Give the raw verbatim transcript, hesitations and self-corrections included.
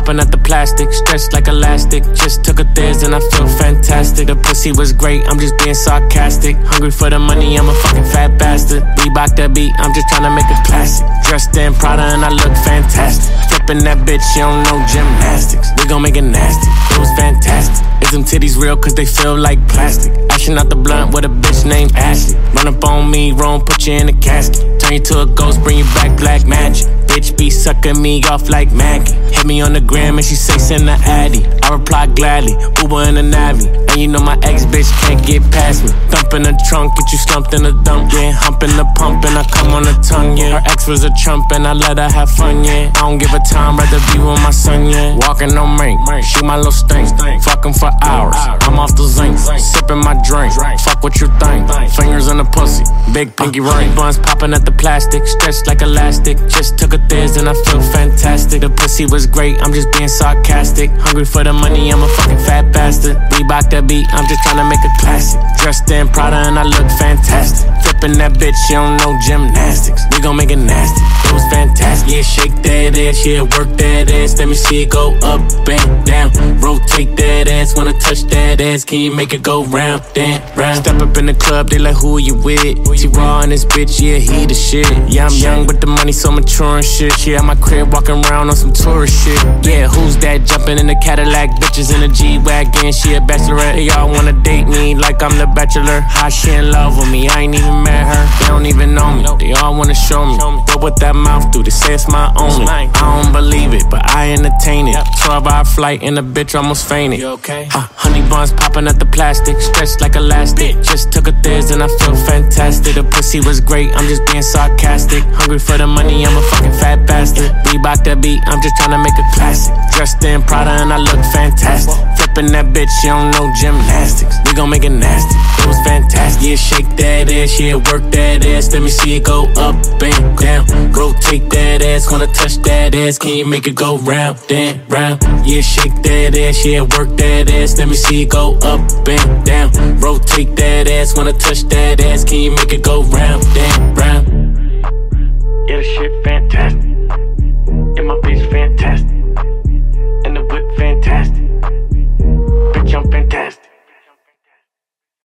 popping at the plastic, stretched like elastic. Just took a Thiz and I feel fantastic. The pussy was great, I'm just being sarcastic. Hungry for the money, I'm a fucking fat bastard. Reebok that beat, I'm just tryna make a classic. Dressed in Prada and I look fantastic. Flipping that bitch, you don't know gymnastics. We gon' make it nasty, it was fantastic. Is them titties real cause they feel like plastic? Ashing out the blunt with a bitch named Ashley. Run up on me, wrong, put you in a casket. Turn you to a ghost, bring you back black magic. Bitch be sucking me off like Maggie. Hit me on the gram and she say send the addy. I reply gladly, Uber in the Navi. And you know my ex bitch can't get past me. Thump in the trunk, get you slumped in the dump, yeah. Hump in the pump and I come on the tongue, yeah. Her ex was a chump and I let her have fun, yeah. I don't give a time, rather be with my son, yeah. Walking on rank, shoot my little stink. Fucking for hours, I'm off the zinc. Sipping my drink, fuck what you think. Fingers in the pussy, big pinky ring. Buns popping at the plastic, stretched like elastic. Just took a Thiz and I feel fantastic. The pussy was great, I'm just being sarcastic. Hungry for the money, I'm a fucking fat bastard. Reebok that beat, I'm just tryna make a classic. Dressed in Prada and I look fantastic. Flipping that bitch, you don't know gymnastics. We gon' make it nasty, it was fantastic. Yeah, shake that ass, yeah, work that ass. Let me see it go up and down. Rotate that ass, wanna touch that ass. Can you make it go round and round? Step up in the club, they like, who you with? T-Raw and this bitch, yeah, he the shit. Yeah, I'm young, but the money so mature and shit. She at my crib walking around on some tourist shit. Yeah, who's that jumping in the Cadillac? Bitches in the G-Wagon, she a bachelorette. They all wanna date me like I'm the bachelor. How she in love with me, I ain't even met her. They don't even know me, they all wanna show me. What with that mouth do, they say it's my only. I don't believe it, but I entertain it. twelve hour flight and the bitch almost fainted. Ha, honey buns popping at the plastic, stretched like elastic. Just took a Thiz and I feel fantastic. The pussy was great, I'm just being sarcastic. Hungry for the money, I'm a fucking fat bastard. Reebok that beat, I'm just tryna make a classic. Dressed in Prada and I look fantastic. Flipping that bitch, you don't know gymnastics. We gon' make it nasty, it was fantastic. Yeah, shake that ass, yeah, work that ass. Let me see it go up and down. Rotate that ass, wanna touch that ass. Can you make it go round and round? Yeah, shake that ass, yeah, work that ass. Let me see it go up and down. Rotate that ass, wanna touch that ass. Can you make it go round and round? Yeah, this shit fantastic.